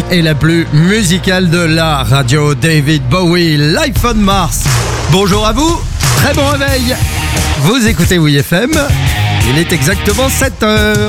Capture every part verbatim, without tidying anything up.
et la plus musicale de la radio, David Bowie, Life on Mars. Bonjour à vous, très bon réveil. Vous écoutez Oui F M, il est exactement sept heures.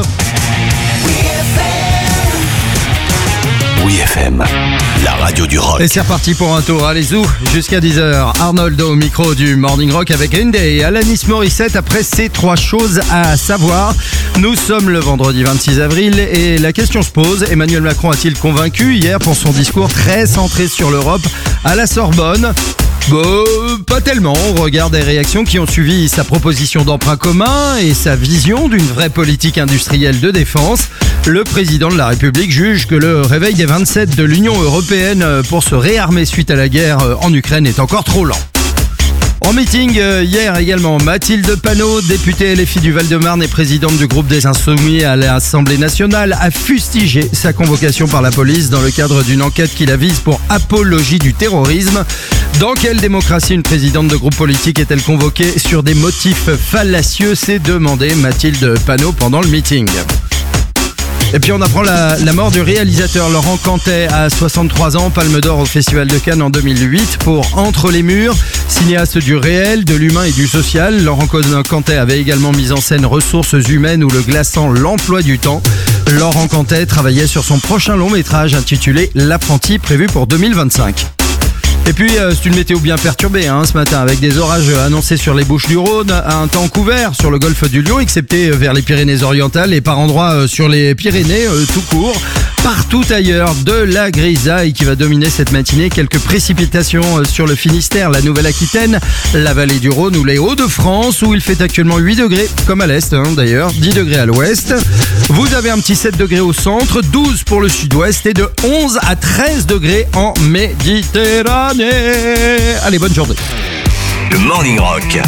Oui F M, la radio du rock. Et c'est reparti pour un tour, allez-y, jusqu'à dix heures. Arnold au micro du Morning Rock avec Green Day et Alanis Morissette après ces trois choses à savoir. Nous sommes le vendredi vingt-six avril et la question se pose, Emmanuel Macron a-t-il convaincu hier pour son discours très centré sur l'Europe à la Sorbonne ? Bon, pas tellement, on regarde les réactions qui ont suivi sa proposition d'emprunt commun et sa vision d'une vraie politique industrielle de défense. Le président de la République juge que le réveil des vingt-sept de l'Union européenne pour se réarmer suite à la guerre en Ukraine est encore trop lent. En meeting hier également, Mathilde Panot, députée L F I du Val-de-Marne et présidente du groupe des Insoumis à l'Assemblée nationale, a fustigé sa convocation par la police dans le cadre d'une enquête qui la vise pour apologie du terrorisme. Dans quelle démocratie une présidente de groupe politique est-elle convoquée sur des motifs fallacieux ? S'est demandé Mathilde Panot pendant le meeting. Et puis on apprend la, la mort du réalisateur Laurent Cantet à soixante-trois ans, Palme d'Or au Festival de Cannes en deux mille huit pour Entre les murs, cinéaste du réel, de l'humain et du social. Laurent Cantet avait également mis en scène Ressources humaines ou le glaçant L'emploi du temps. Laurent Cantet travaillait sur son prochain long métrage intitulé L'apprenti, prévu pour deux mille vingt-cinq. Et puis euh, c'est une météo bien perturbée hein, ce matin avec des orages annoncés sur les Bouches-du-Rhône, un temps couvert sur le golfe du Lion excepté vers les Pyrénées-Orientales et par endroits euh, sur les Pyrénées euh, tout court. Partout ailleurs, de la grisaille qui va dominer cette matinée. Quelques précipitations sur le Finistère, la Nouvelle-Aquitaine, la vallée du Rhône ou les Hauts-de-France où il fait actuellement huit degrés, comme à l'est hein, d'ailleurs, dix degrés à l'ouest. Vous avez un petit sept degrés au centre, douze pour le sud-ouest et de onze à treize degrés en Méditerranée. Allez, bonne journée. Le Morning Rock.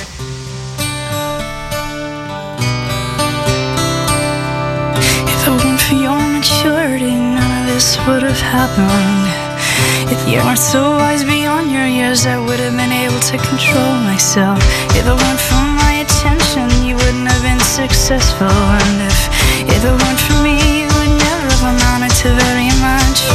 This would have happened if you weren't so wise beyond your years. I would have been able to control myself. If it weren't for my attention, you wouldn't have been successful. And if, if it weren't for me, you would never have amounted to very much.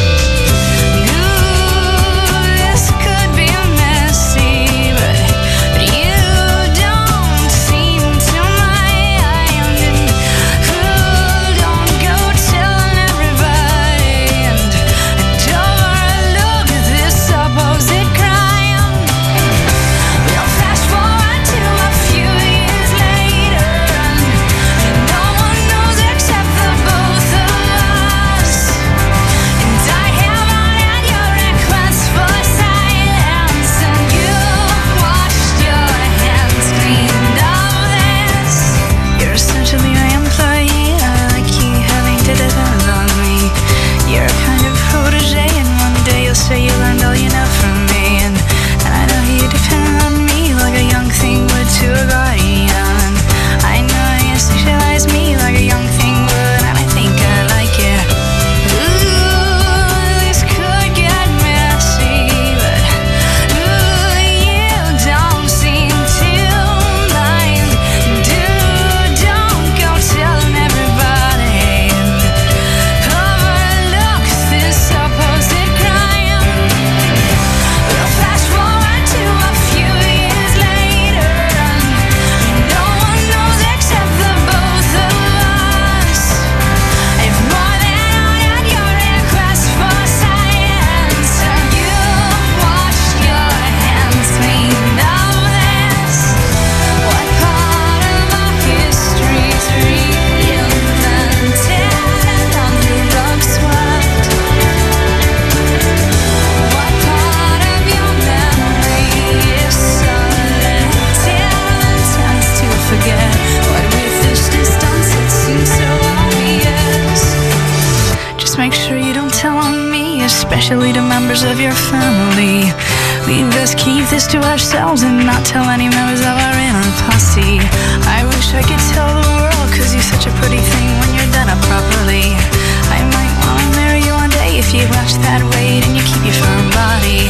Especially to members of your family. We best keep this to ourselves and not tell any members of our inner posse. I wish I could tell the world, cause you're such a pretty thing when you're done up properly. I might wanna marry you one day if you watch that weight and you keep your firm body.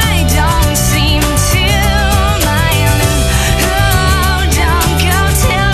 Tell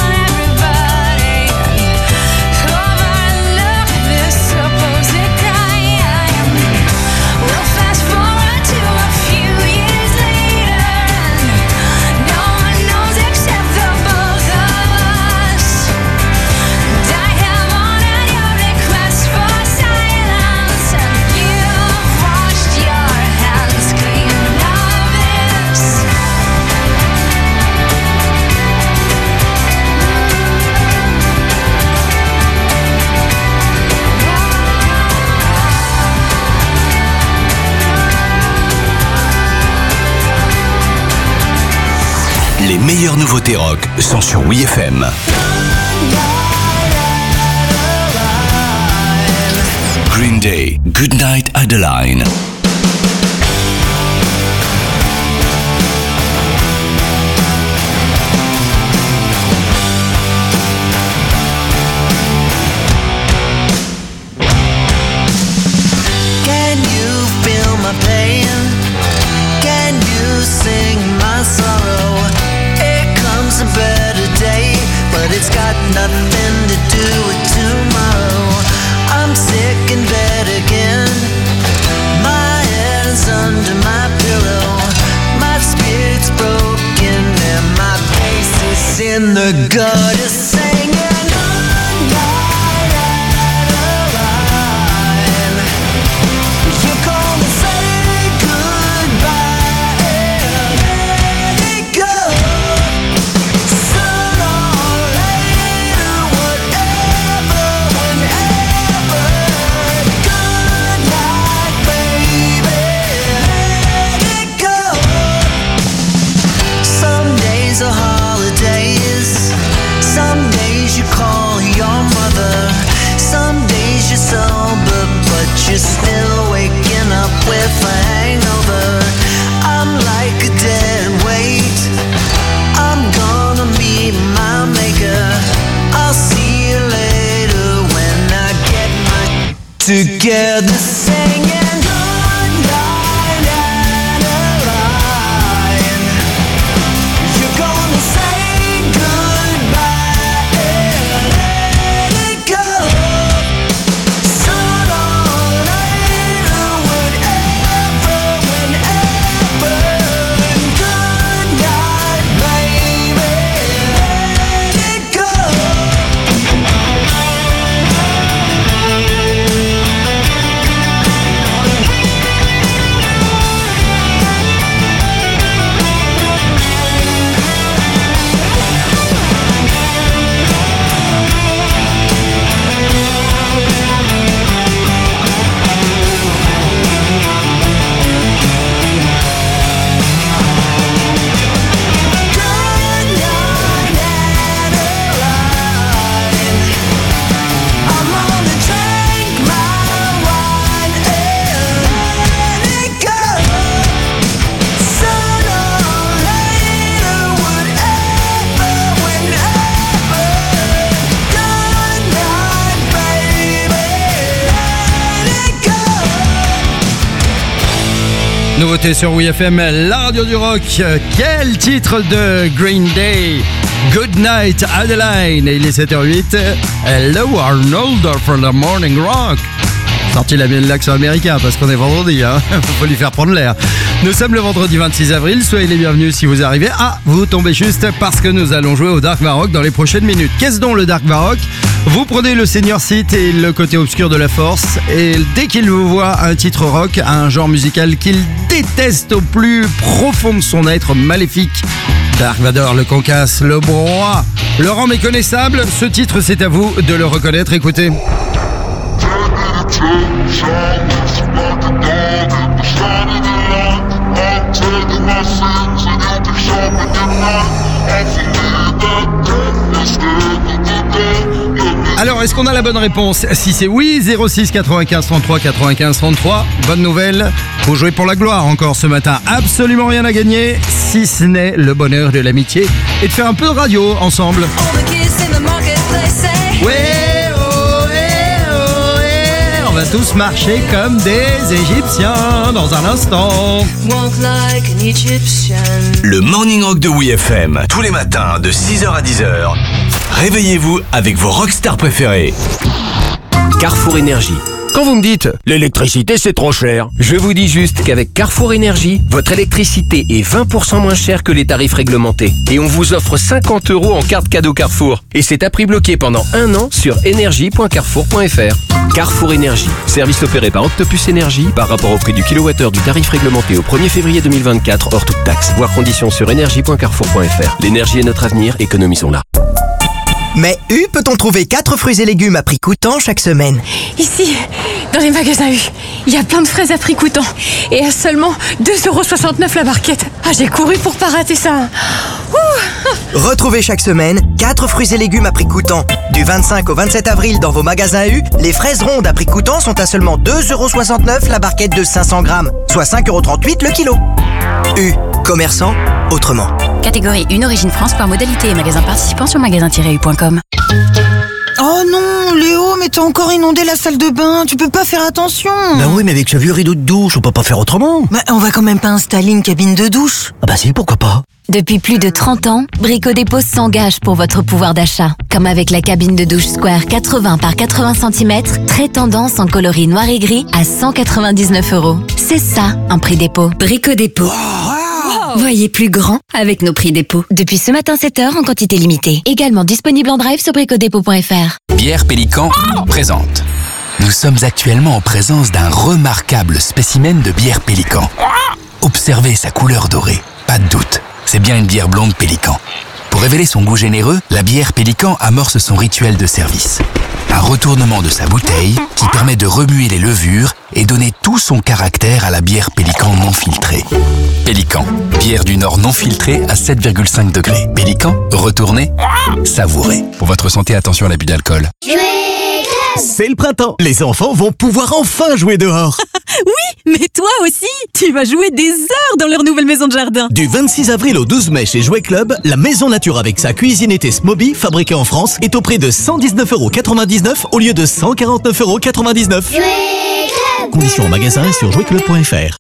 meilleures nouveautés rock sont sur W F M. Green Day, Goodnight Adeline. Can you feel my pain? Can you sing my sorrow? Here comes a better day, but it's got nothing to do with tomorrow. I'm sick in bed again. My head's under my pillow. My spirit's broken and my face is in the gutter singing. You're gonna say goodbye and let it go. Sooner or later, whatever, whenever. Good night, baby, let it go. Some days are holidays. Some days you call your mother. Some days you're sober, but you're still waking up with a hangover. I'm like a dead weight. I'm gonna meet my maker. I'll see you later when I get my together singing. Goodnight, Adeline. You're gonna say goodbye and let it go. Sooner or later, whatever, whenever. Good night, baby, let it go. Good night, Adeline. I'm gonna drink my wine and let it go. Sooner or later, whatever, whenever. Good night, baby, let it go. Nouveauté sur W F M, la radio du rock. Quel titre de Green Day, Goodnight Adeline. Il est sept heures huit. Hello Arnold for the Morning Rock. Sorti la bien de l'accent américain parce qu'on est vendredi, hein. Faut lui faire prendre l'air. Nous sommes le vendredi vingt-six avril. Soyez les bienvenus si vous arrivez. Ah, vous tombez juste parce que nous allons jouer au Dark Baroque dans les prochaines minutes. Qu'est-ce donc le Dark Baroque? Vous prenez le senior seat et le côté obscur de la force, et dès qu'il vous voit un titre rock, un genre musical qu'il déteste au plus profond de son être maléfique, Dark Vador, le concasse, le roi, le rend méconnaissable, ce titre c'est à vous de le reconnaître. Écoutez. Alors, est-ce qu'on a la bonne réponse? Si c'est oui, zéro six quatre-vingt-quinze trente-trois quatre-vingt-quinze trente-trois. Bonne nouvelle, vous jouez pour la gloire encore ce matin. Absolument rien à gagner, si ce n'est le bonheur de l'amitié et de faire un peu de radio ensemble. Ouais, oh, eh, oh, eh. On va tous marcher comme des Égyptiens dans un instant. Walk like an Egyptian. Le Morning Rock de W F M, tous les matins de six heures à dix heures. Réveillez-vous avec vos rockstars préférés. Carrefour Énergie. Quand vous me dites « l'électricité c'est trop cher », je vous dis juste qu'avec Carrefour Énergie, votre électricité est vingt pour cent moins chère que les tarifs réglementés. Et on vous offre cinquante euros en carte cadeau Carrefour. Et c'est à prix bloqué pendant un an sur énergie point carrefour point f r. Carrefour Énergie, service opéré par Octopus Énergie par rapport au prix du kilowattheure du tarif réglementé au premier février deux mille vingt-quatre hors toute taxe. Voir conditions sur énergie point carrefour point f r. L'énergie est notre avenir, économisons-la. Mais où peut-on trouver quatre fruits et légumes à prix coûtant chaque semaine? Ici, Dans les magasins U, il y a plein de fraises à prix coûtant. Et à seulement deux euros soixante-neuf la barquette. Ah, j'ai couru pour pas rater ça. Ouh. Retrouvez chaque semaine quatre fruits et légumes à prix coûtant. Du vingt-cinq au vingt-sept avril dans vos magasins U, les fraises rondes à prix coûtant sont à seulement deux euros soixante-neuf la barquette de cinq cents grammes, soit cinq euros trente-huit le kilo. U, commerçant autrement. Catégorie une Origine France par modalité et magasin participant sur magasin tiret u point com. Oh non, Léo, mais t'as encore inondé la salle de bain, tu peux pas faire attention. Bah oui, mais avec ce vieux rideau de douche, on peut pas faire autrement. Bah on va quand même pas installer une cabine de douche. Ah bah si, pourquoi pas. Depuis plus de trente ans, Brico Dépôt s'engage pour votre pouvoir d'achat. Comme avec la cabine de douche Square quatre-vingts par quatre-vingts centimètres, très tendance en coloris noir et gris à cent quatre-vingt-dix-neuf euros. C'est ça, un prix dépôt. Brico Dépôt. Wow. Voyez plus grand avec nos prix dépôt. Depuis ce matin sept heures en quantité limitée. Également disponible en drive sur bricodépôt point f r. Bière Pélican présente. Nous sommes actuellement en présence d'un remarquable spécimen de bière Pélican. Observez sa couleur dorée. Pas de doute, c'est bien une bière blonde Pélican. Pour révéler son goût généreux, la bière Pélican amorce son rituel de service. Un retournement de sa bouteille qui permet de remuer les levures et donner tout son caractère à la bière Pélican non filtrée. Pélican, bière du Nord non filtrée à sept virgule cinq degrés. Pélican, retournez, savourez. Pour votre santé, attention à l'abus d'alcool. C'est le printemps. Les enfants vont pouvoir enfin jouer dehors. Oui, mais toi aussi, tu vas jouer des heures dans leur nouvelle maison de jardin. Du vingt-six avril au douze mai chez Jouet Club, la maison nature avec sa cuisine été Smoby, fabriquée en France, est au prix de cent dix-neuf euros quatre-vingt-dix-neuf au lieu de cent quarante-neuf euros quatre-vingt-dix-neuf. Conditions en magasin et sur jouet club point f r.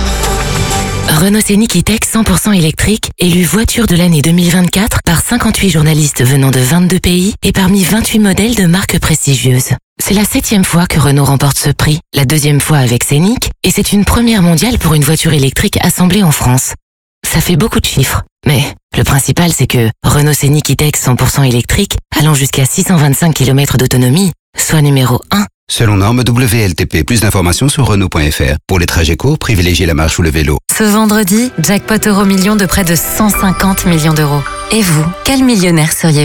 Renault Scénic E-Tech cent pour cent électrique, élu voiture de l'année deux mille vingt-quatre par cinquante-huit journalistes venant de vingt-deux pays et parmi vingt-huit modèles de marques prestigieuses. C'est la septième fois que Renault remporte ce prix, la deuxième fois avec Scénic, et c'est une première mondiale pour une voiture électrique assemblée en France. Ça fait beaucoup de chiffres, mais le principal c'est que Renault Scénic E-Tech cent pour cent électrique, allant jusqu'à six cent vingt-cinq kilomètres d'autonomie, soit numéro un. Selon norme W L T P, plus d'informations sur Renault point f r. Pour les trajets courts, privilégiez la marche ou le vélo. Ce vendredi, jackpot euro million de près de cent cinquante millions d'euros. Et vous, quel millionnaire seriez-vous ?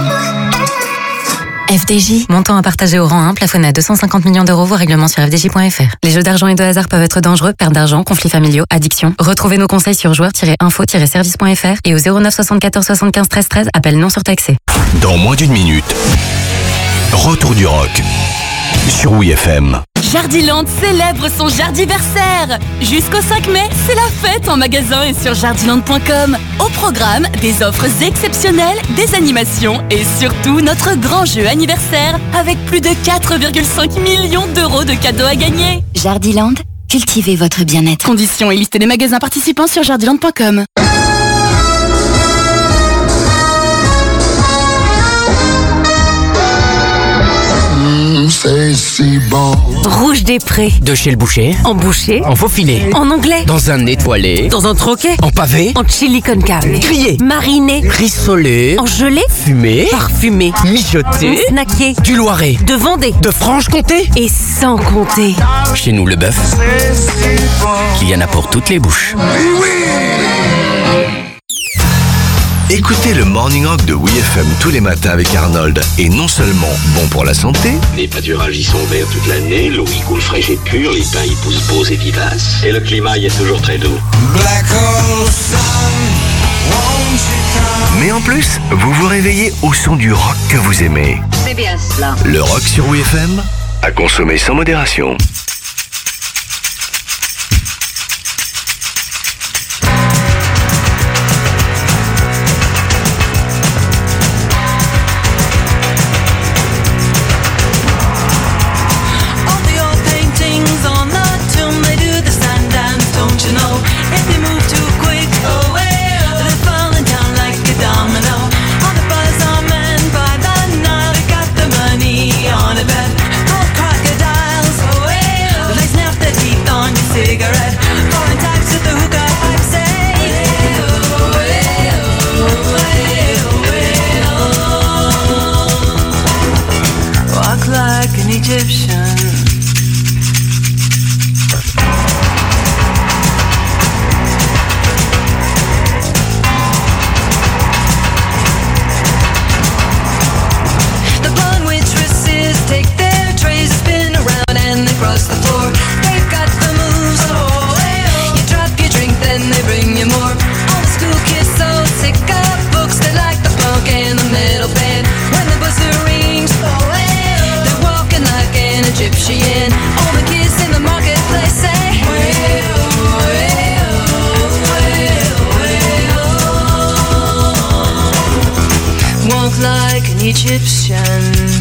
F D J, montant à partager au rang un, plafonné à deux cent cinquante millions d'euros, vos règlements sur f d j point f r. Les jeux d'argent et de hasard peuvent être dangereux, perte d'argent, conflits familiaux, addiction. Retrouvez nos conseils sur joueurs tiret info tiret service point f r et au zéro neuf soixante-quatorze soixante-quinze treize treize, appel non surtaxé. Dans moins d'une minute, retour du rock sur W F M. Jardiland célèbre son jardiversaire. Jusqu'au cinq mai, c'est la fête en magasin et sur jardiland point com. Au programme, des offres exceptionnelles, des animations et surtout notre grand jeu anniversaire avec plus de quatre virgule cinq millions d'euros de cadeaux à gagner. Jardiland, cultivez votre bien-être. Conditions et liste des magasins participants sur jardiland point com. Rouge des Prés. De chez le boucher. En boucher. En faux filet. En anglais. Dans un étoilé. Dans un troquet. En pavé. En chili con carne. Grillé. Mariné. Rissolé. En gelée. Fumé. Parfumé. Mijoté. Snacké. Du Loiret. De Vendée. De Franche-Comté. Et sans compter. Chez nous, le bœuf, il y en a pour toutes les bouches. Écoutez le Morning Rock de W F M tous les matins avec Arnold est non seulement bon pour la santé, les pâturages y sont verts toute l'année, l'eau y coule fraîche et pure, les pins y poussent beaux et vivaces, et le climat y est toujours très doux. mais en plus, vous vous réveillez au son du rock que vous aimez. C'est bien cela. Le rock sur W F M, à consommer sans modération. And like an Egyptian.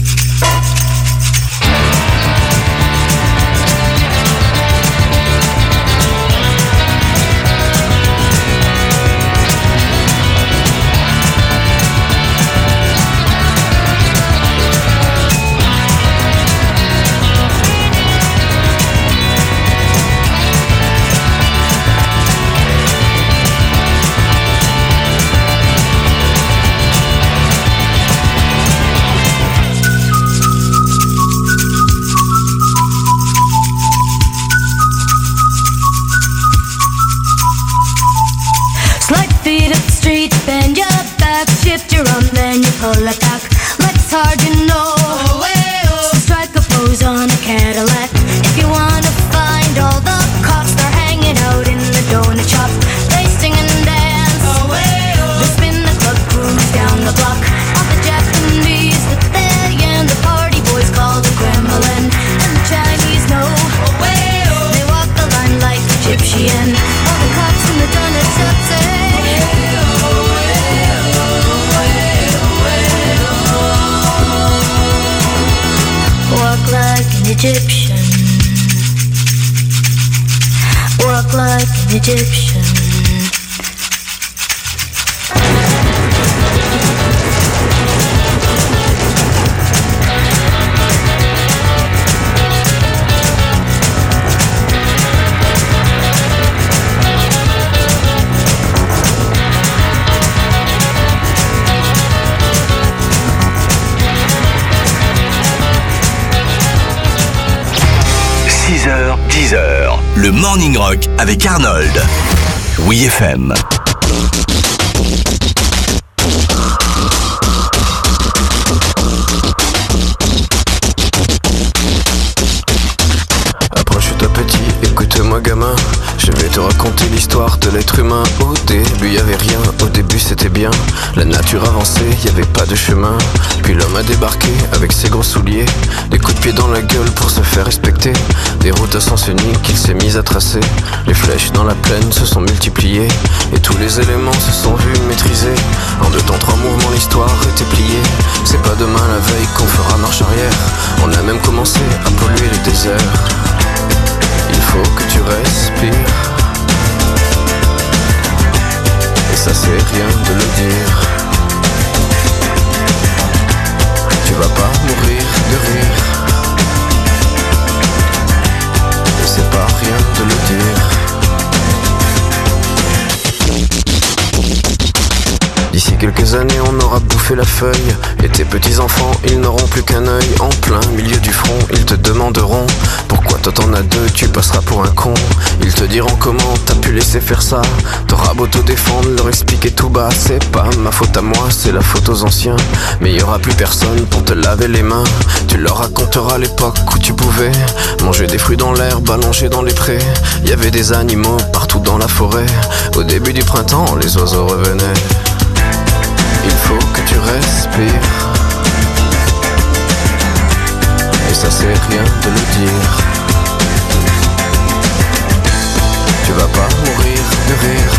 Shift your arm, then you pull it back. Let's hard, you know. Oh, hey, oh. So strike a pose on a Cadillac. If you wanna find all the cops, they're hanging out in the donut shop. They sing and dance. Oh, hey, oh. They spin the club cruise down the block. All the Japanese that they and the party boys call the Kremlin. And the Chinese know. Oh, hey, oh. They walk the line like Egyptian. All the cops in the donut shop say. Walk like an Egyptian. Walk like an Egyptian. six heures, dix heures, le Morning Rock avec Arnold. Oui F M. Approche-toi petit, écoute-moi gamin. Je vais te raconter l'histoire de l'être humain. Au début y avait rien, au début c'était bien. La nature avançait, y avait pas de chemin. Puis l'homme a débarqué avec ses gros souliers. Des coups de pied dans la gueule pour se faire respecter. Des routes à sens unique qu'il s'est mis à tracer. Les flèches dans la plaine se sont multipliées. Et tous les éléments se sont vus maîtrisés. En deux temps, trois mouvements, l'histoire était pliée. C'est pas demain la veille qu'on fera marche arrière. On a même commencé à polluer les déserts. Il faut que tu respires. Et ça c'est rien de le dire. Tu vas pas mourir de rire. Et c'est pas rien de le dire. D'ici quelques années on aura bouffé la feuille. Et tes petits enfants ils n'auront plus qu'un œil. En plein milieu du front ils te demanderont pourquoi toi t'en as deux, tu passeras pour un con. Ils te diront comment t'as pu laisser faire ça. T'auras beau te défendre, leur expliquer tout bas. C'est pas ma faute à moi, c'est la faute aux anciens. Mais y aura plus personne pour te laver les mains. Tu leur raconteras l'époque où tu pouvais manger des fruits dans l'herbe, allongés dans les prés. Y avait des animaux partout dans la forêt. Au début du printemps, les oiseaux revenaient. Il faut que tu respires. Et ça c'est rien de le dire. Tu vas pas mourir de rire.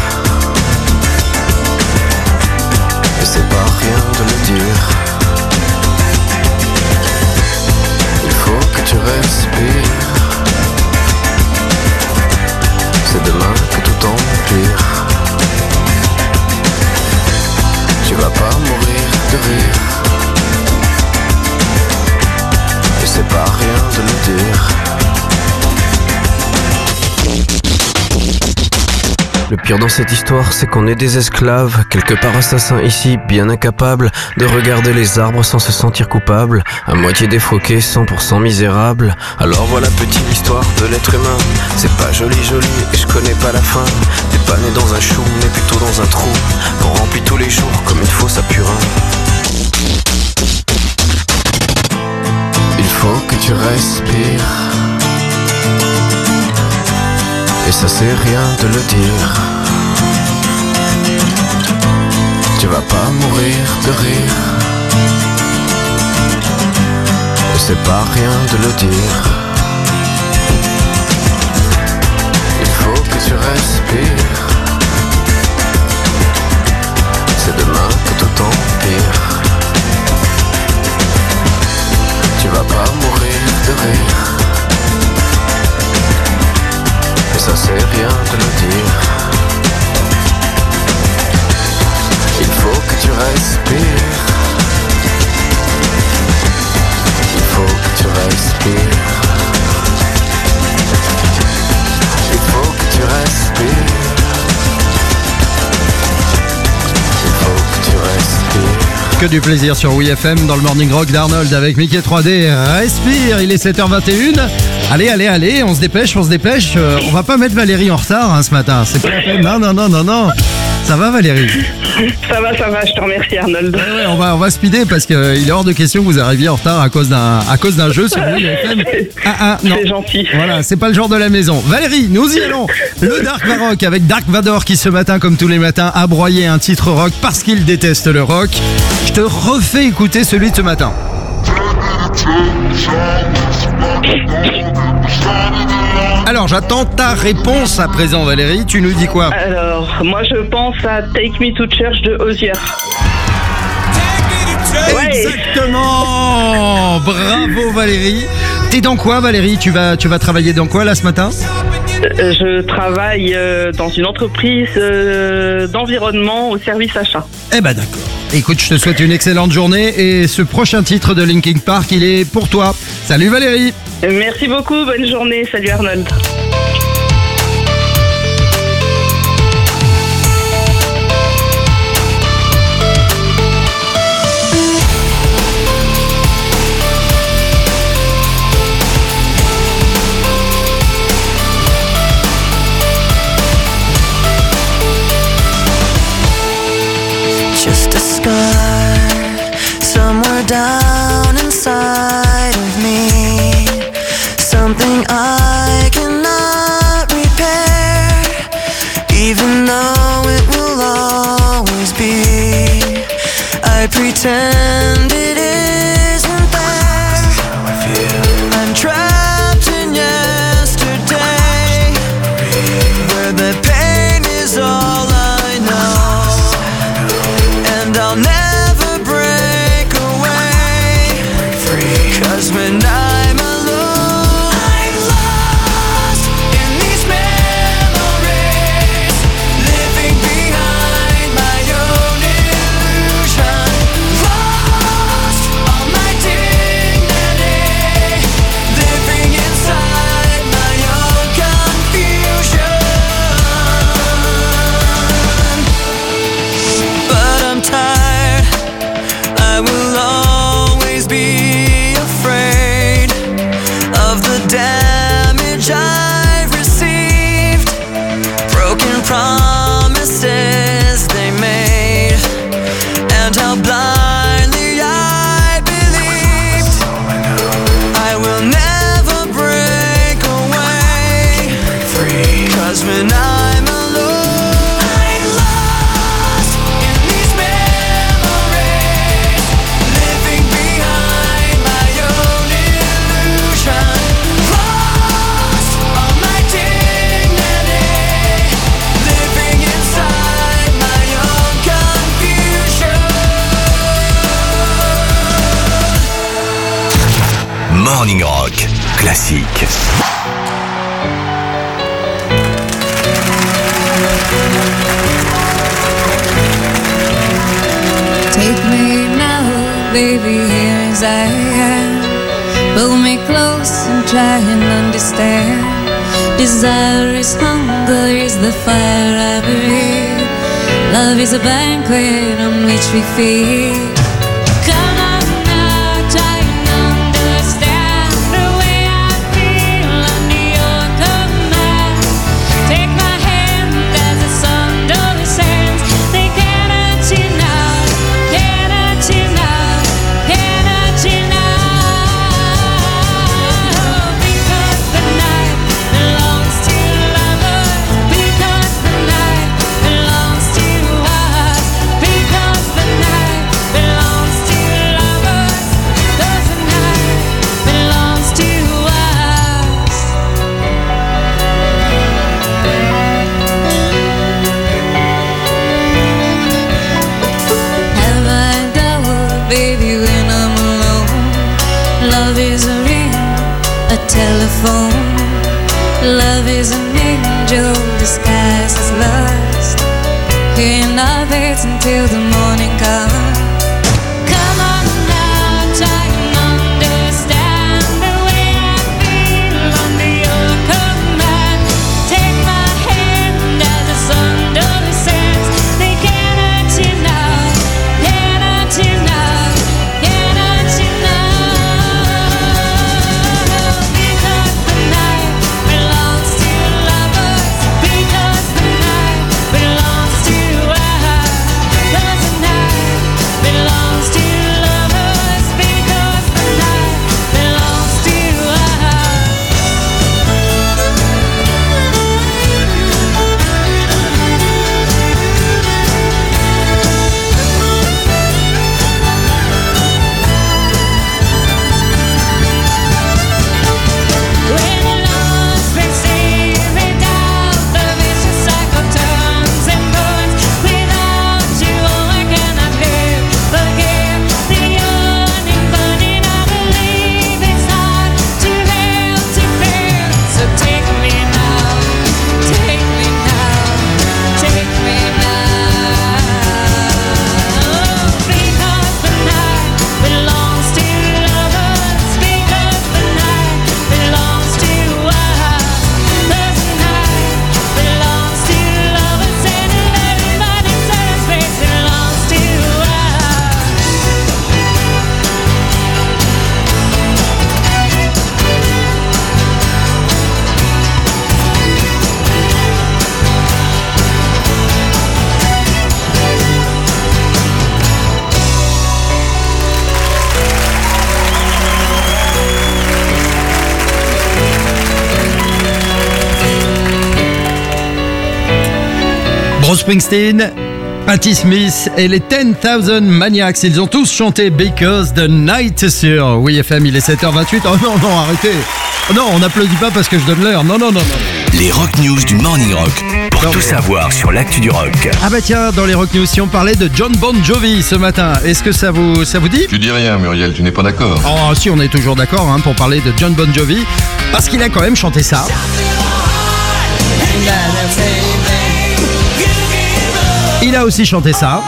Et c'est pas rien de le dire. Il faut que tu respires. C'est demain que tout empire. Tu vas pas mourir de rire. Et c'est pas rien de le dire. Le pire dans cette histoire, c'est qu'on est des esclaves, quelque part assassins ici, bien incapables de regarder les arbres sans se sentir coupables, à moitié défroqués, cent pour cent misérables. Alors voilà petite histoire de l'être humain. C'est pas joli joli et je connais pas la fin. T'es pas né dans un chou, mais plutôt dans un trou qu'on remplit tous les jours comme une fosse à purin. Il faut que tu respires. Et ça c'est rien de le dire. Tu vas pas mourir de rire. Et c'est pas rien de le dire. Il faut que tu respires. C'est demain que tout empire. Que du plaisir sur W F M dans le Morning Rock d'Arnold avec Mickey trois D. Respire, il est sept heures vingt et une. Allez, allez, allez, on se dépêche, on se dépêche. Euh, on va pas mettre Valérie en retard hein, ce matin. C'est pas la peine. Non, non, non, non, non. Ça va Valérie? Ça va, ça va, je te remercie Arnold. Ouais, ouais, on va, on va speeder parce qu'il est hors de question que vous arriviez en retard à cause d'un, à cause d'un jeu sur W F M. Ah, ah, non. C'est gentil. Voilà, c'est pas le genre de la maison. Valérie, nous y allons. Le Dark Baroque avec Dark Vador qui ce matin, comme tous les matins, a broyé un titre rock parce qu'il déteste le rock. Je te refais écouter celui de ce matin. Alors, j'attends ta réponse à présent, Valérie. Tu nous dis quoi? Alors, moi je pense à Take Me to Church de Hozier. Exactement. Bravo, Valérie. T'es dans quoi, Valérie? Tu vas, tu vas travailler dans quoi là ce matin? Euh, je travaille euh, dans une entreprise euh, d'environnement au service achat. Eh ben d'accord. Écoute, je te souhaite une excellente journée et ce prochain titre de Linkin Park, il est pour toi. Salut Valérie. Merci beaucoup, bonne journée. Salut Arnold. Just a scar somewhere down inside of me, something I cannot repair, even though it will always be. I pretend it isn't there. I'm trapped in yesterday, where the pain is all I know. And I'll never break away, 'cause when I'm alone, I'm lost in these memories, living behind my own illusion, lost all my dignity, living inside my own confusion. But I'm tired, I will always be afraid of the damage I've received, broken promises they made, and how blindly I believed. I will never break away, 'cause when I'm alone, I'm lost in these memories, living behind my own illusion, lost all my dignity, living inside my own confusion. Morning Rock, classique. Take me now, baby, here as I am. Pull me close and try and understand. Desire is hunger, is the fire I breathe. Love is a banquet on which we feed. Come on now, try and understand the way I feel under your command. Take my hand as the sun descends. They cannot you now, cannot you now, cannot you now. Because the night belongs to lovers. Because the night belongs to us. Because the night belongs to lovers. Because the night belongs to us. Have I doubt, baby, when I'm alone? Love is a ring, a telephone. Love is an angel disguised as lust. Cannot wait until the morning comes. Come on now, try and understand the way I feel under your command. Take my hand as the sun descends. They cannot you now, cannot you now. Bruce Springsteen, Patti Smith et les ten thousand Maniacs, ils ont tous chanté Because the Night sur W F M. Il est sept heures vingt-huit. Oh non, non, arrêtez. Oh non, on n'applaudit pas parce que je donne l'heure. Non, non, non, non. Les Rock News du Morning Rock. Pour non, tout mais... savoir sur l'actu du rock. Ah bah tiens, dans les Rock News, si on parlait de John Bon Jovi ce matin, est-ce que ça vous, ça vous dit? Tu dis rien, Muriel, tu n'es pas d'accord. Oh si, on est toujours d'accord hein, pour parler de John Bon Jovi, parce qu'il a quand même chanté ça. Il a aussi chanté ça.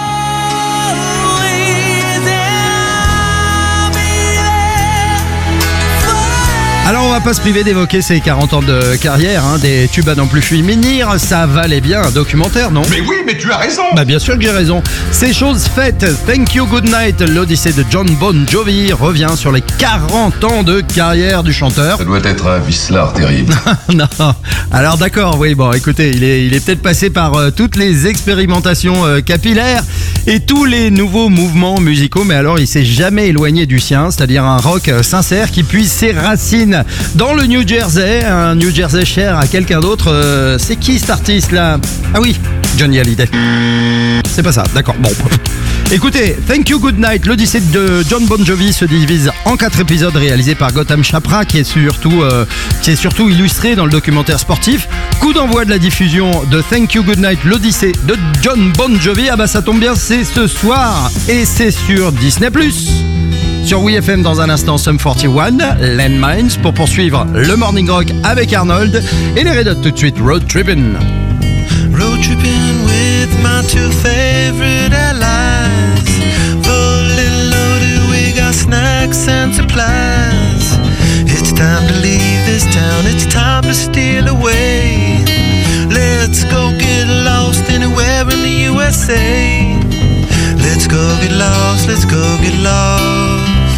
Alors on va pas se priver d'évoquer ses quarante ans de carrière, hein, des tubes à n'en plus finir, ça valait bien un documentaire, non? Mais oui, mais tu as raison. Bah bien sûr que j'ai raison. C'est chose faite. Thank You Good Night, l'Odyssée de John Bon Jovi revient sur les quarante ans de carrière du chanteur. Ça doit être un vicelard terrible. Non. Alors d'accord, oui, bon, écoutez, il est, il est peut-être passé par euh, toutes les expérimentations euh, capillaires et tous les nouveaux mouvements musicaux, mais alors il s'est jamais éloigné du sien, c'est-à-dire un rock euh, sincère qui puise ses racines dans le New Jersey, un New Jersey cher à quelqu'un d'autre. Euh, c'est qui cet artiste là? Ah oui, Johnny Hallyday. C'est pas ça, d'accord, bon. Écoutez, Thank You Good Night, l'Odyssée de John Bon Jovi se divise en quatre épisodes réalisés par Gotham Chapra, qui est surtout, euh, qui est surtout illustré dans le documentaire sportif. Coup d'envoi de la diffusion de Thank You Good Night, l'Odyssée de John Bon Jovi. Ah bah ça tombe bien, c'est ce soir et c'est sur Disney plus. Sur W F M dans un instant, Sum forty one, Landmines, pour poursuivre le Morning Rock avec Arnold et les Red Hot tout de suite, Road Trippin'. Road tripping with my two favorite allies. Fully loaded, we got snacks and supplies. It's time to leave this town, it's time to steal away. Let's go get lost anywhere in the U S A. Let's go get lost, let's go get lost.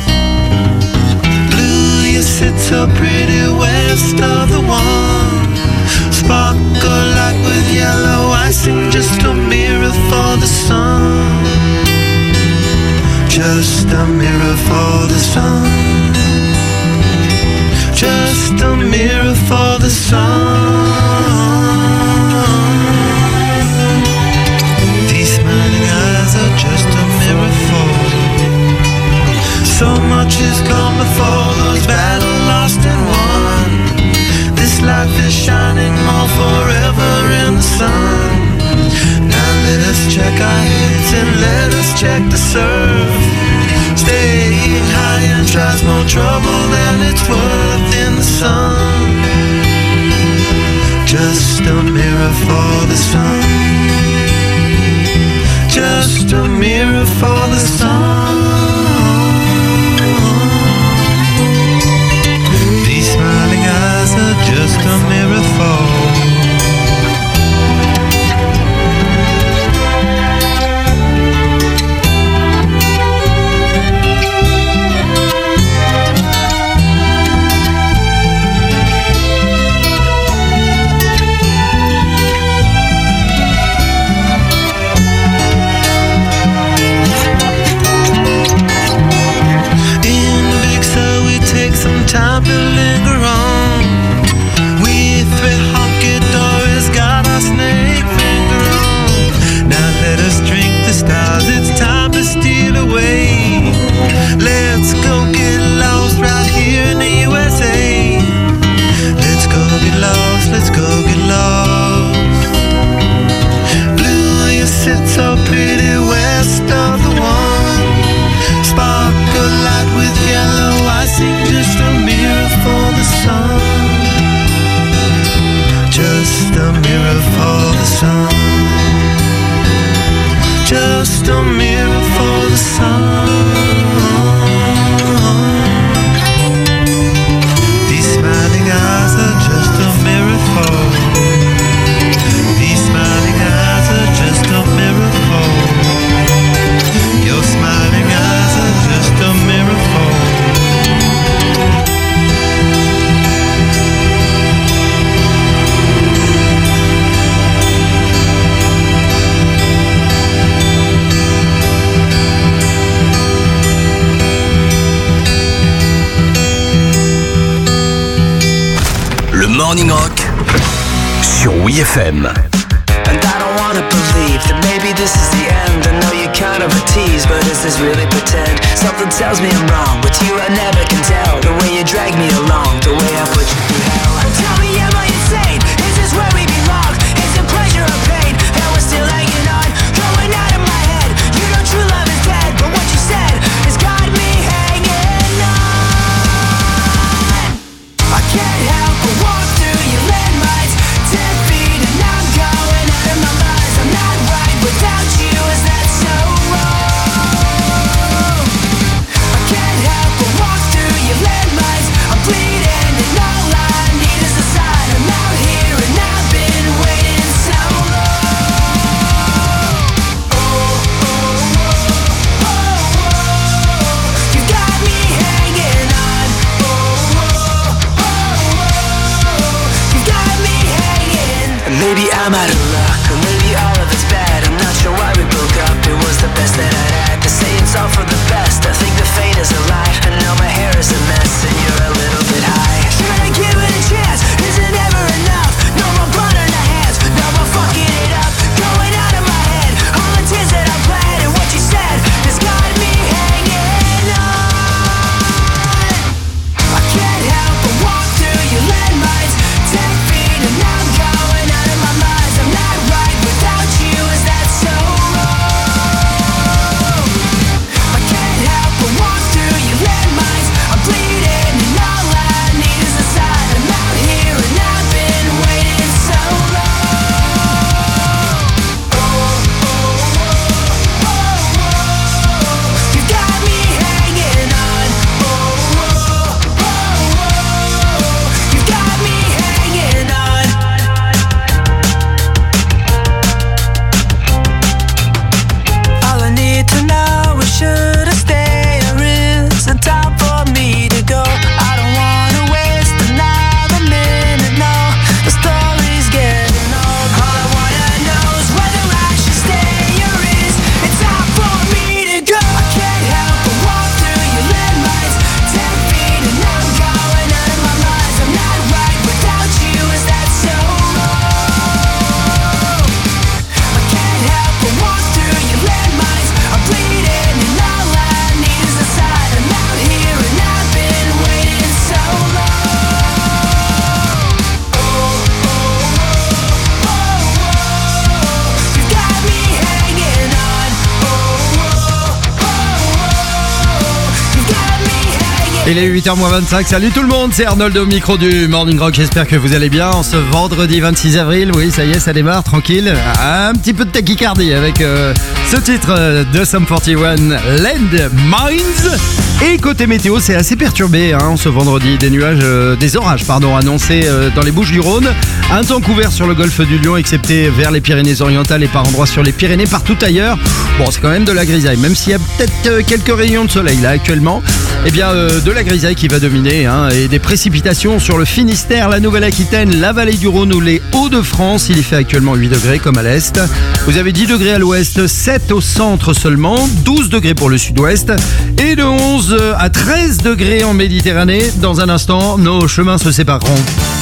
Blue, you sit so pretty west of the one. Sparkle like with yellow icing, just a mirror for the sun. Just a mirror for the sun. Just a mirror for the sun. These smiling eyes are just a mirror for. So much has come before, those battles lost and won. This life is shining more forever in the sun. Now let us check our heads and let us check the surf. Staying high and tries more trouble than it's worth in the sun. Just a mirror for the sun. Just a mirror for the sun. These smiling eyes are just a mirror for. Time to linger on. We three honky dories got our snake finger on. Now let us drink the stars, it's time to steal away. Let's go get lost right here in the U S A. Let's go get lost, let's go get lost. Blue, you sit so pretty west of the one. Sparkle light with yellow icing, just a mirror for the sun. Just a mirror for the sun. Just a mirror for the sun. These smiling eyes are just a mirror for. These smiling eyes are just a mirror for. Your smiling eyes are just a mirror for. Le Morning Rock sur W F M. And I don't wanna believe maybe this is the end. I know you're kind of a tease, but is this really pretend? Something tells me I'm wrong, but you I never can tell. The way you drag me along, the way I put you through hell. Tell me, am I insane? Is this where we belong? Is it pleasure or pain? And we're still hanging on, going out of my head. You know true love is dead, but what you said has got me hanging on. I can't help but walk through your landmines, ten feet and I'm going out of my mind. I'm not right without you, is that so wrong? I can't help but walk through your landmines. I'm bleeding and all I need is a sign. I'm out here and I've been waiting so long. Oh, oh, oh, oh, oh. You got me hanging on. Oh, oh, oh, oh. You got me hanging. And maybe I'm out of luck, or maybe all of it's bad. I'm not sure why we broke up. It was the best that I'd had. To say it's all for the best, I think the fate is a lie. And now my hair is a mess and you're a little bit high. Should I give it a chance? Is it ever enough? No more blood on the hands, no more fucking it up. Going out of my head, all the tears that I bled. And what you said has got me hanging on. I can't help but walk through your landmines, ten feet and I'm going out of my mind. I'm not right without you, is that so wrong? I can't help but walk through your landmines. I'm bleeding and all I need is a sign. I'm out here and I've been waiting so long. Oh, oh, oh, oh, oh. You got me hanging on. Oh, oh, oh, oh. You got me hanging on. All I need to know is should I stay or is it time for me to go? I don't wanna waste another minute, no. The story's getting old. All I wanna know is whether I should stay or is it time for me to go? I can't help but walk through your landmines, ten feet and I'm going out of my mind. I'm not right without you, is that so wrong? I can't help but walk through your landmines. I'm bleeding and all I need is a sign. I'm out here and I've been waiting so long. Oh, oh, oh, oh, oh. You got me hanging on. Oh, oh, oh, oh. You got me hanging. Il est huit heures moins vingt-cinq, salut tout le monde, c'est Arnold au micro du Morning Rock, j'espère que vous allez bien en ce vendredi vingt-six avril, oui ça y est ça démarre, tranquille, un petit peu de tachycardie avec euh, ce titre euh, de Sum forty one, Land Mines. Et côté météo c'est assez perturbé hein, ce vendredi, des nuages, euh, des orages pardon annoncés euh, dans les Bouches-du-Rhône, un temps couvert sur le golfe du Lion excepté vers les Pyrénées-Orientales et par endroits sur les Pyrénées, partout ailleurs, bon c'est quand même de la grisaille, même s'il y a peut-être euh, quelques rayons de soleil là actuellement, eh bien euh, de la grisaille qui va dominer hein, et des précipitations sur le Finistère, la Nouvelle-Aquitaine, la vallée du Rhône ou les Hauts-de-France. Il y fait actuellement huit degrés comme à l'est. Vous avez dix degrés à l'ouest, sept au centre seulement, douze degrés pour le sud-ouest et de onze à treize degrés en Méditerranée. Dans un instant, nos chemins se sépareront.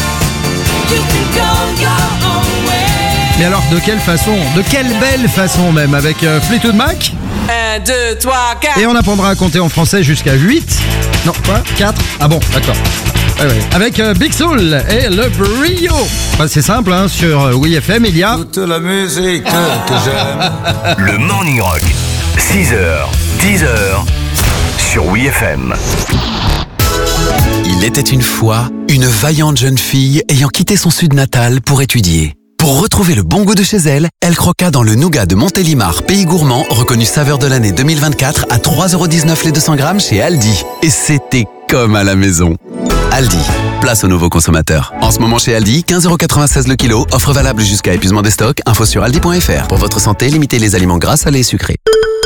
Mais alors de quelle façon? De quelle belle façon même, avec euh, Fleetwood Mac. un, deux, trois, quatre. Et on apprendra à compter en français jusqu'à huit. Non, quoi quatre. Ah bon, d'accord. Ouais, ouais. Avec euh, Big Soul et le Brio. Bah, c'est simple, hein, sur euh, W F M, il y a... toute la musique que j'aime. Le Morning Rock, six heures, dix heures, sur W F M. Il était une fois une vaillante jeune fille ayant quitté son sud natal pour étudier. Pour retrouver le bon goût de chez elle, elle croqua dans le nougat de Montélimar, pays gourmand, reconnu saveur de l'année deux mille vingt-quatre à trois euros dix-neuf les deux cents grammes chez Aldi. Et c'était comme à la maison. Aldi, place aux nouveaux consommateurs. En ce moment chez Aldi, quinze euros quatre-vingt-seize le kilo, offre valable jusqu'à épuisement des stocks, info sur aldi point f r. Pour votre santé, limitez les aliments gras, salés et sucrés.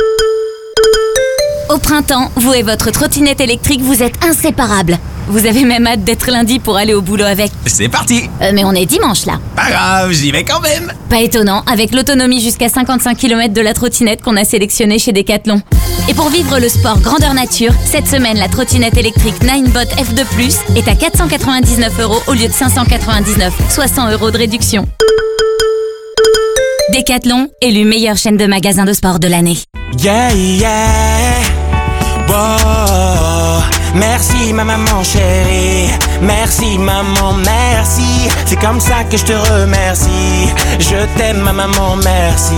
Au printemps, vous et votre trottinette électrique, vous êtes inséparables. Vous avez même hâte d'être lundi pour aller au boulot avec. C'est parti. Euh, mais on est dimanche là. Pas grave, j'y vais quand même. Pas étonnant, avec l'autonomie jusqu'à cinquante-cinq kilomètres de la trottinette qu'on a sélectionnée chez Decathlon. Et pour vivre le sport grandeur nature, cette semaine, la trottinette électrique Ninebot F deux plus est à quatre cent quatre-vingt-dix-neuf euros au lieu de cinq cent quatre-vingt-dix-neuf, soit cent euros de réduction. Décathlon, élu meilleure chaîne de magasins de sport de l'année. Yeah, yeah. Wow. Merci ma maman chérie. Merci maman, merci. C'est comme ça que je te remercie. Je t'aime ma maman, merci.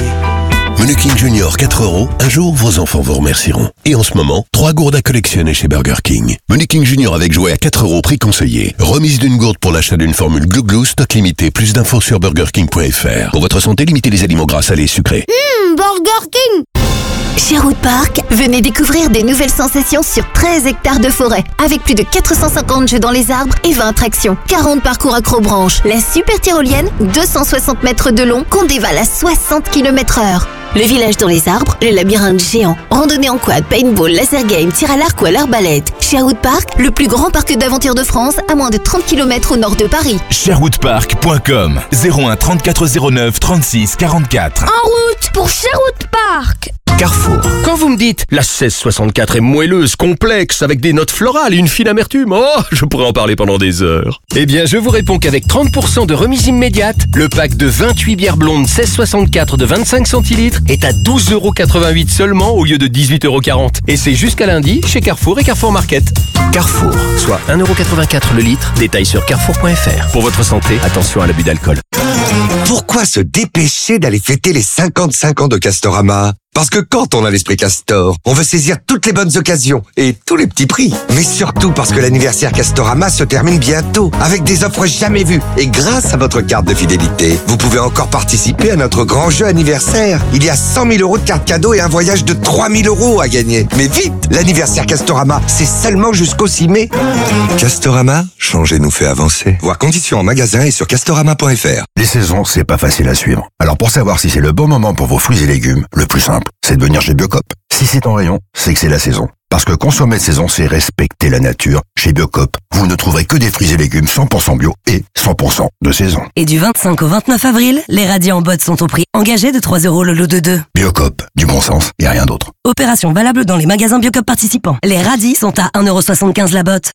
Menu King Junior quatre euros, un jour vos enfants vous remercieront. Et en ce moment, trois gourdes à collectionner chez Burger King. Menu King Junior avec jouet à quatre euros, prix conseillé. Remise d'une gourde pour l'achat d'une formule Glou Glou, stock limité. Plus d'infos sur burger king point f r. Pour votre santé, limitez les aliments gras, salés et sucrés. Hum, Burger King. Sherwood Park, venez découvrir des nouvelles sensations sur treize hectares de forêt, avec plus de quatre cent cinquante jeux dans les arbres et vingt attractions. quarante parcours accrobranches, la super tyrolienne, deux cent soixante mètres de long, qu'on dévale à soixante kilomètres heure. Le village dans les arbres, le labyrinthe géant, randonnée en quad, paintball, laser game, tir à l'arc ou à l'arbalète. Sherwood Park, le plus grand parc d'aventure de France, à moins de trente kilomètres au nord de Paris. sherwood park point com zéro un trente-quatre zéro neuf trente-six quarante-quatre. En route pour Sherwood Park. Carrefour. Quand vous me dites la seize soixante-quatre est moelleuse, complexe, avec des notes florales et une fine amertume, oh, je pourrais en parler pendant des heures. Eh bien, je vous réponds qu'avec trente pour cent de remise immédiate, le pack de vingt-huit bières blondes seize soixante-quatre de vingt-cinq centilitres est à douze euros quatre-vingt-huit seulement au lieu de dix-huit euros quarante. Et c'est jusqu'à lundi chez Carrefour et Carrefour Market. Carrefour, soit un euro quatre-vingt-quatre le litre. Détail sur carrefour point f r. Pour votre santé, attention à l'abus d'alcool. Pourquoi se dépêcher d'aller fêter les cinquante-cinq ans de Castorama ? Parce que quand on a l'esprit Castor, on veut saisir toutes les bonnes occasions et tous les petits prix. Mais surtout parce que l'anniversaire Castorama se termine bientôt avec des offres jamais vues. Et grâce à votre carte de fidélité, vous pouvez encore participer à notre grand jeu anniversaire. Il y a cent mille euros de cartes cadeaux et un voyage de trois mille euros à gagner. Mais vite, l'anniversaire Castorama, c'est seulement jusqu'au six mai. Castorama, changer nous fait avancer. Voir conditions en magasin et sur castorama point f r. Les saisons, c'est pas facile à suivre. Alors pour savoir si c'est le bon moment pour vos fruits et légumes, le plus simple, c'est de venir chez Biocop. Si c'est en rayon, c'est que c'est la saison. Parce que consommer de saison, c'est respecter la nature. Chez Biocop, vous ne trouverez que des fruits et légumes cent pour cent bio et cent pour cent de saison. Et du vingt-cinq au vingt-neuf avril, les radis en botte sont au prix engagé de trois euros le lot de deux. Biocop, du bon sens et rien d'autre. Opération valable dans les magasins Biocop participants. Les radis sont à un euro soixante-quinze la botte.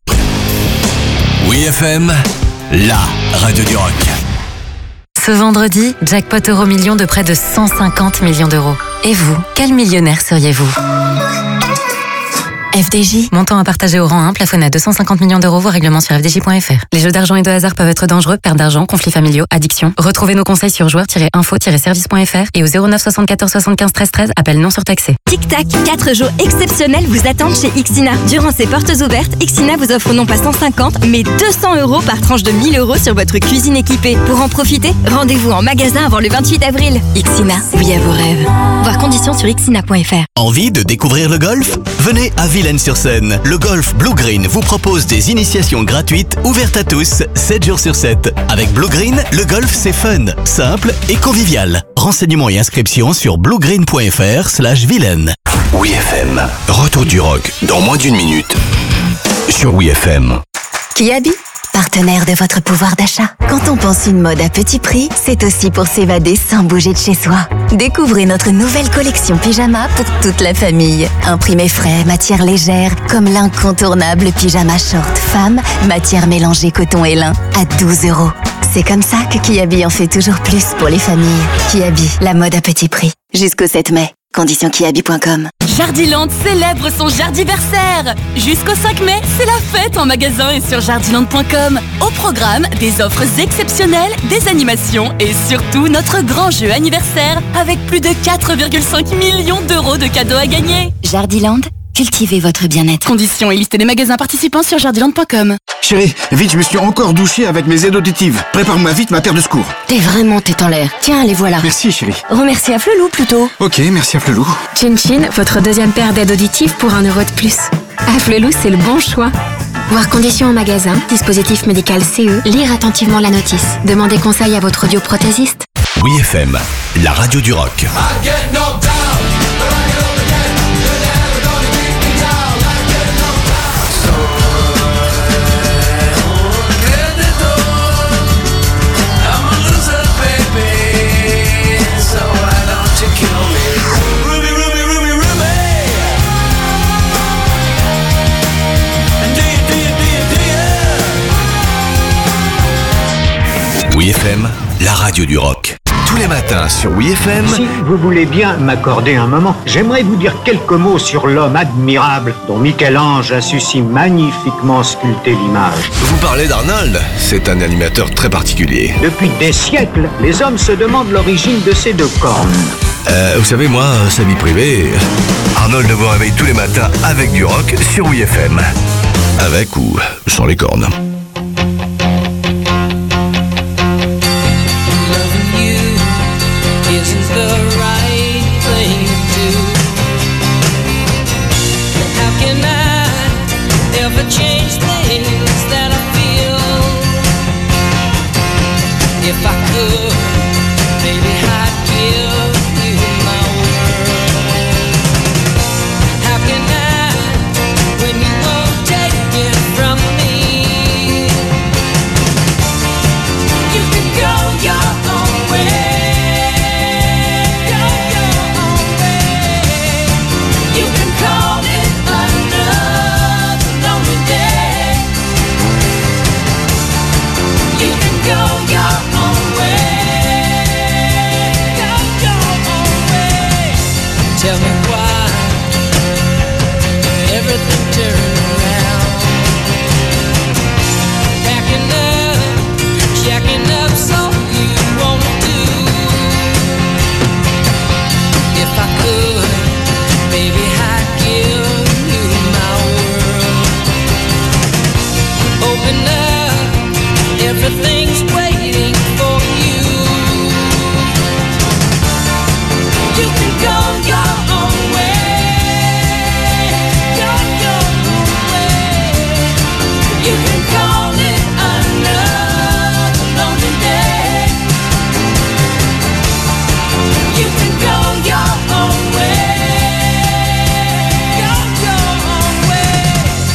Oui F M, la radio du rock. Ce vendredi, jackpot euro million de près de cent cinquante millions d'euros. Et vous, quel millionnaire seriez-vous ? F D J. Montant à partager au rang un, plafonné à deux cent cinquante millions d'euros, voire règlement sur f d j point f r. Les jeux d'argent et de hasard peuvent être dangereux, perte d'argent, conflits familiaux, addiction. Retrouvez nos conseils sur joueurs tiret info tiret service point f r et au zéro neuf soixante-quatorze soixante-quinze treize treize, appel non surtaxé. Tic-tac, quatre jours exceptionnels vous attendent chez Ixina. Durant ces portes ouvertes, Ixina vous offre non pas cent cinquante, mais deux cents euros par tranche de mille euros sur votre cuisine équipée. Pour en profiter, rendez-vous en magasin avant le vingt-huit avril. Ixina, oui à vos rêves. Voir conditions sur ixina point f r. Envie de découvrir le golf ? Venez à Villaines-sur-Seine. Le golf Blue Green vous propose des initiations gratuites ouvertes à tous, sept jours sur sept. Avec Blue Green, le golf c'est fun, simple et convivial. Renseignements et inscriptions sur bluegreen point f r slash Vilaine. Oui F M, retour du rock dans moins d'une minute sur Oui F M. Kiabi, partenaire de votre pouvoir d'achat. Quand on pense une mode à petit prix, c'est aussi pour s'évader sans bouger de chez soi. Découvrez notre nouvelle collection pyjama pour toute la famille. Imprimé frais, matière légère, comme l'incontournable pyjama short femme, matière mélangée coton et lin, à douze euros. C'est comme ça que Kiabi en fait toujours plus pour les familles. Kiabi, la mode à petit prix. Jusqu'au sept mai. Conditions kiabi point com. Jardiland célèbre son jardiversaire. Jusqu'au cinq mai, c'est la fête en magasin et sur jardiland point com. Au programme, des offres exceptionnelles, des animations et surtout notre grand jeu anniversaire avec plus de quatre virgule cinq millions d'euros de cadeaux à gagner. Jardiland, cultivez votre bien-être. Conditions et liste des magasins participants sur jardiland point com. Chérie, vite, je me suis encore douché avec mes aides auditives. Prépare-moi vite ma paire de secours. T'es vraiment tête en l'air. Tiens, les voilà. Merci, chérie. Remercie à Flelou plutôt. Ok, merci à Flelou. Chin Chin, votre deuxième paire d'aides auditives pour un euro de plus. À Flelou, c'est le bon choix. Voir conditions en magasin, dispositif médical C E, lire attentivement la notice. Demandez conseil à votre audioprothésiste. Oui F M, la radio du rock. Oui F M, la radio du rock. tous les matins sur W F M. Si vous voulez bien m'accorder un moment, j'aimerais vous dire quelques mots sur l'homme admirable dont Michel-Ange a su si magnifiquement sculpter l'image. Vous parlez d'Arnold? C'est un animateur très particulier. Depuis des siècles, les hommes se demandent l'origine de ces deux cornes. Euh, vous savez, moi, sa vie privée... Arnold vous réveille tous les matins avec du rock sur W F M. Avec ou sans les cornes. If I could, maybe I'd give you my world. How can I, when you won't take it from me? You can go your own way, go your own way. You can call it another lonely day. You can go your tell me why everything turned around. Packing up, jacking up, so you wanna do. If I could, baby, I'd give you my world. Open up, everything's waiting for you. You can go your own way, go your own way. You can call it another lonely day. You can go your own way, go your own way.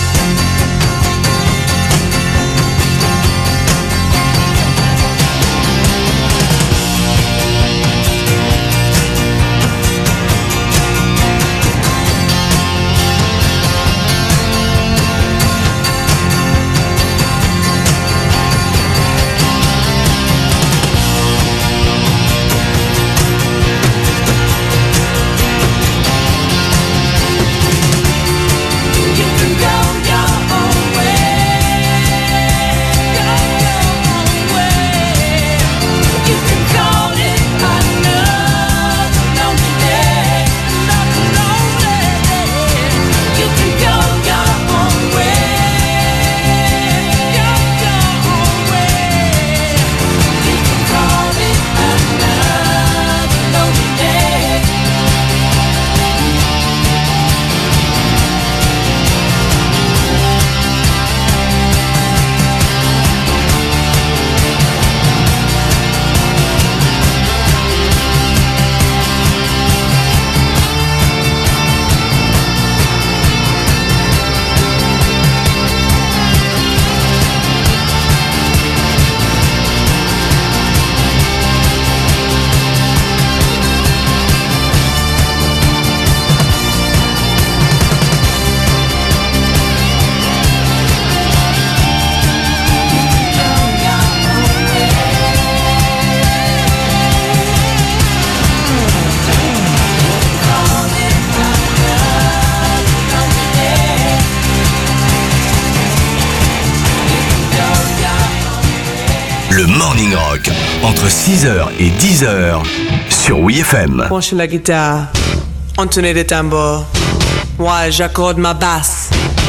Le Morning Rock, entre six heures et dix heures, sur W F M. Penchez la guitare, entonnez les tambours. Moi, j'accorde ma basse.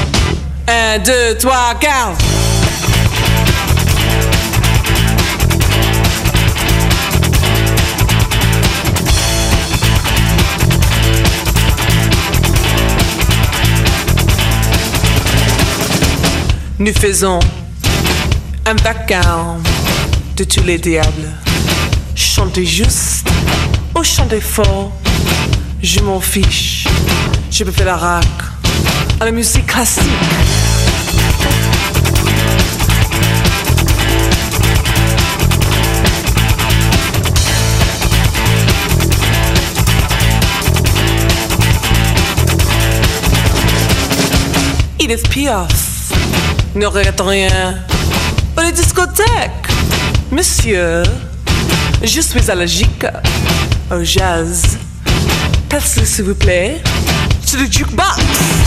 Un, deux, trois, quatre. Nous faisons un vacarme de tous les diables. Chantez juste ou chantez fort, je m'en fiche. Je peux faire la rock à la musique classique. Edith Piaf ne regrette rien. Pour les discothèques, monsieur, Je suis allergique au jazz. Passez s'il vous plaît sur le jukebox.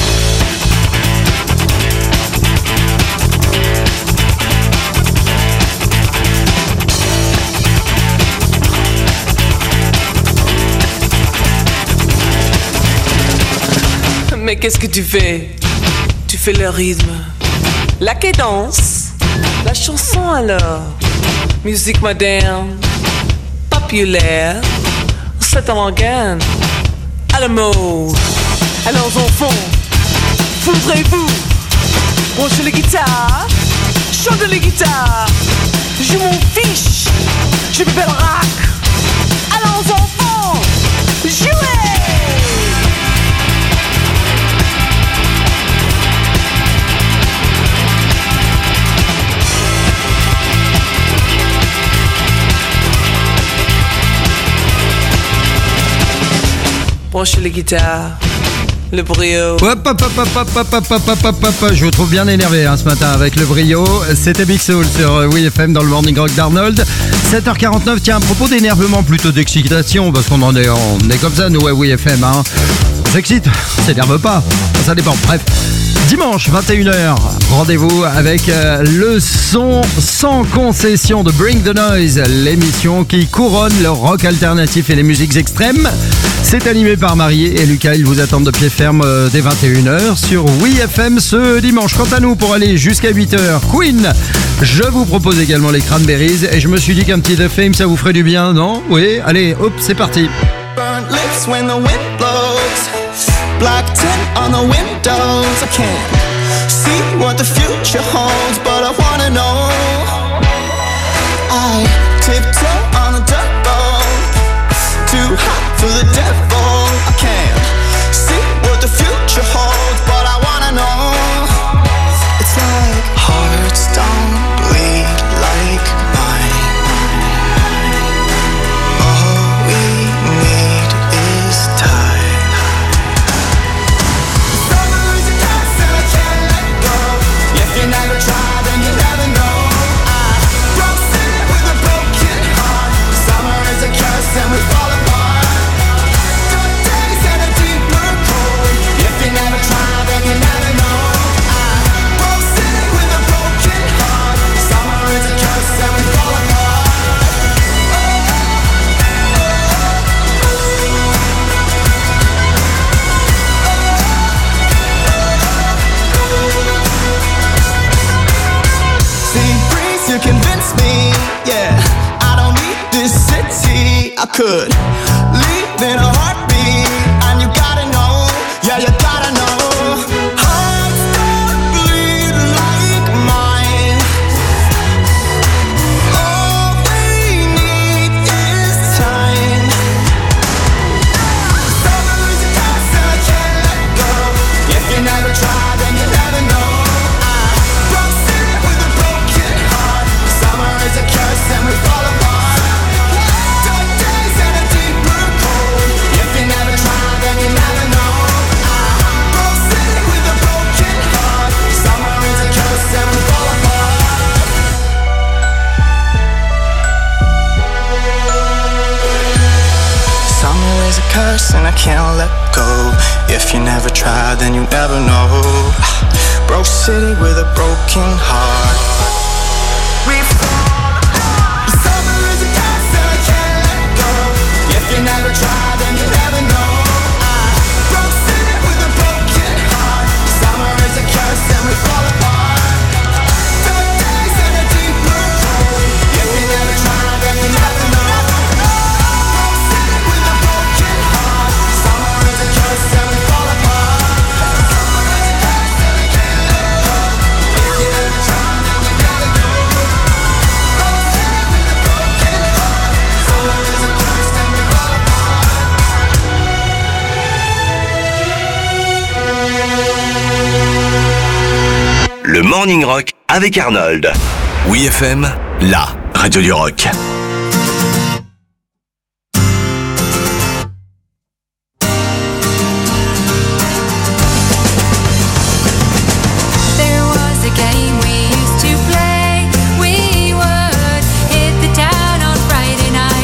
Mais qu'est-ce que tu fais? Tu fais le rythme, la cadence, la chanson alors. Musique moderne, populaire, c'est un organe à la mode. Alors enfants, ouvrez-vous, branchez les guitares, chantez les guitares. Je m'en fiche, je m'appelle rock. Alors enfants, jouez! Branchez les guitares, le brio. Hop, hop, hop, hop, hop, hop, hop, hop, hop, hop, hop. Je vous trouve bien énervé hein, ce matin avec le brio. C'était Big Soul sur euh, Oui F M dans le Morning Rock d'Arnold. sept heures quarante-neuf, tiens, à propos d'énervement, plutôt d'excitation, parce qu'on en est, on est comme ça, nous, à Oui F M. Hein. On s'excite, on s'énerve pas, ça dépend. Bref. Dimanche, vingt et une heures, rendez-vous avec euh, le son sans concession de Bring the Noise, l'émission qui couronne le rock alternatif et les musiques extrêmes. C'est animé par Marie et Lucas, ils vous attendent de pied ferme euh, dès vingt et une heures sur Oui F M ce dimanche. Quant à nous, pour aller jusqu'à huit heures, Queen, je vous propose également les Cranberries et je me suis dit qu'un petit The Fame, ça vous ferait du bien, non? Oui, allez, hop, c'est parti. Burnt lips when the wind blows. Black tint on the windows. I can't see what the future holds, but I wanna know. I tiptoe on a dirt road, too hot for the devil. I can't see what the future holds, but I wanna know. It's like hearts don't bleed like mine. All we need is time. You never try, then you never know. I broke city with a broken heart. Summer is a curse and we fall apart. Dark days and a deeper cold. If you never try, then you never know. I broke city with a broken heart. Summer is a curse and we fall apart. You convince me, yeah, I don't need this city. I could leave in a heartbeat, and you gotta know, yeah, you gotta know. Hearts don't bleed like mine. All we need is time. Summer is a curse and I can't let go. If you never try, then you never know. It's a curse and we fall apart. Dark days and a deeper cold. If you never try, then you never know. I broke city with a broken heart. Summer is a curse and we fall apart. Summer is a curse and I can't let go. If you never try, then you never know. Broke city with a broken heart. We you never try, then you never know. I broke city with a broken heart. Summer is a curse and we fall apart. Dark days and a deeper cold. If you never try, then you never know. Broke city with a broken heart. Summer is a curse and we fall apart. Summer is a curse and I can't let go. If you never try, then you never know. Broke city with a broken heart. Summer is a curse and we fall apart. Le Morning Rock avec Arnold. Oui F M, la radio du rock. There was a game we used to play. We would hit the town on Friday night.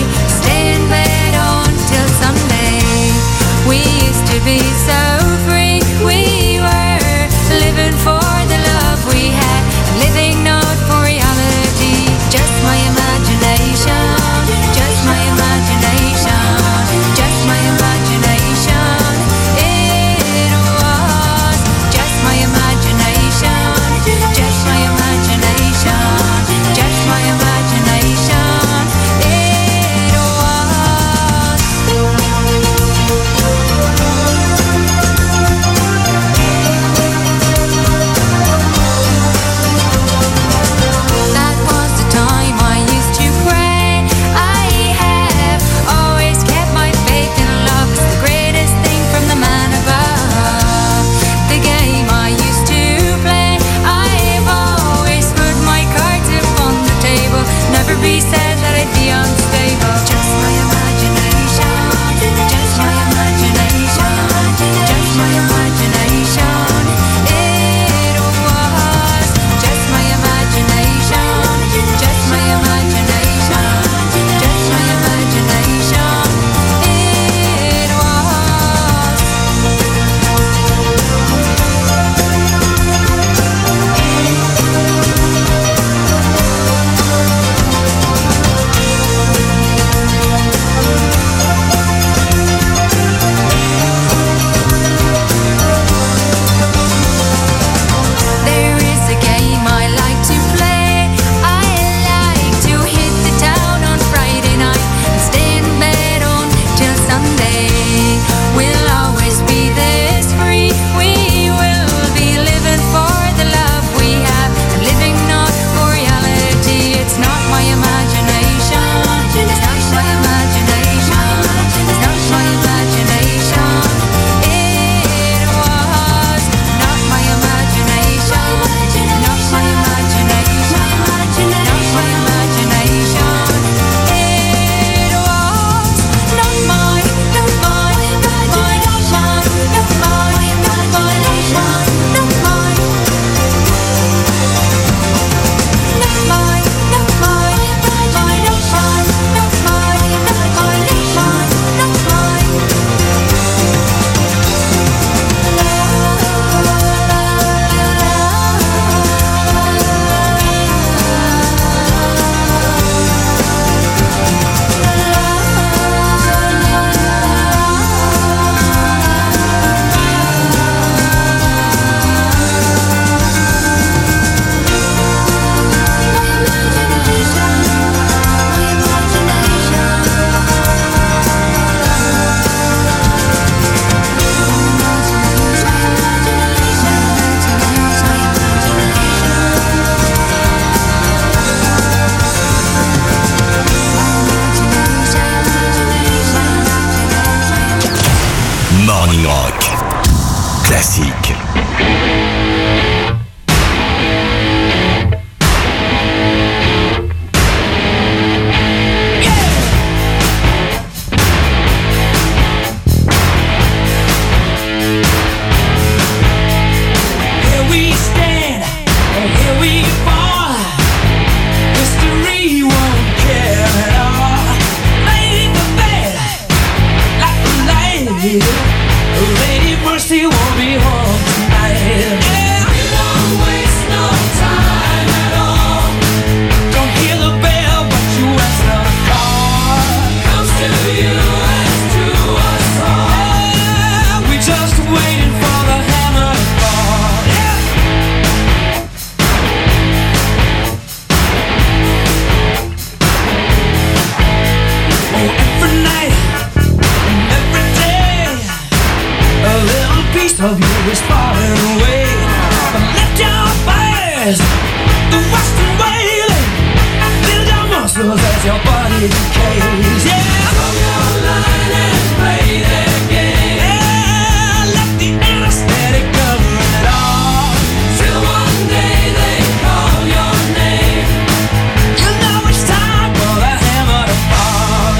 rise. The western wailing, build your muscles as your body decays. Yeah, hold your line and play their game. Yeah, let the anesthetic cover it all. Till one day they call your name. You know it's time for the hammer to fall.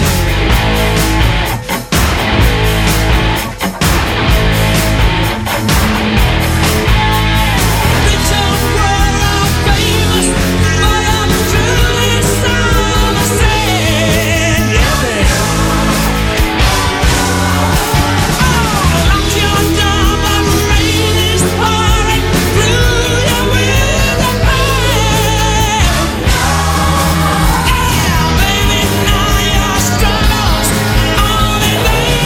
Richard Rohr, famous, but I'm truly sound ascend. Oh, lock your door, but rain is pouring through your window pane. Yeah, baby, now your struggles are in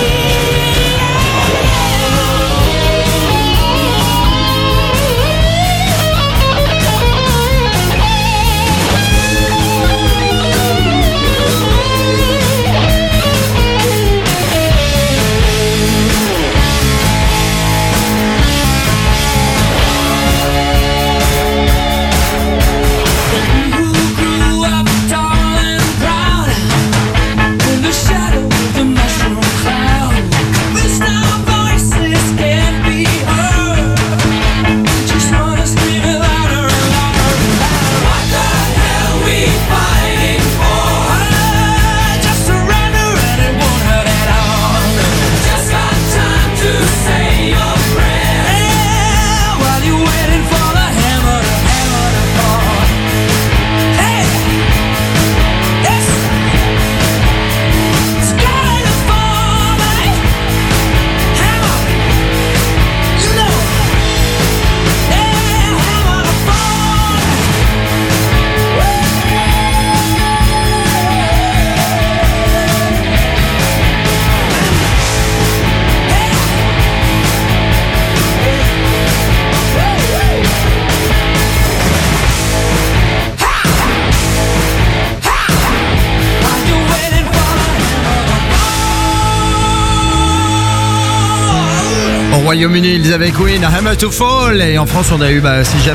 who grew up tall and proud in the shadow of the mushroom cloud. Missed our voices can't be heard. Just wanna scream it louder and louder and louder. What the hell we fighting for? Just surrender and it won't hurt at all. Just got time to say your prayer. Yeah, while you're waiting for the hammer to hammer to fall. Hey, yes, it's gonna fall, mate. Hammer, you know, yeah, hammer to fall. While you're waiting for the hammer to fall. Au Royaume-Uni, ils avaient Queen, Hammer to Fall. Et en France, on a eu, bah, si j'avais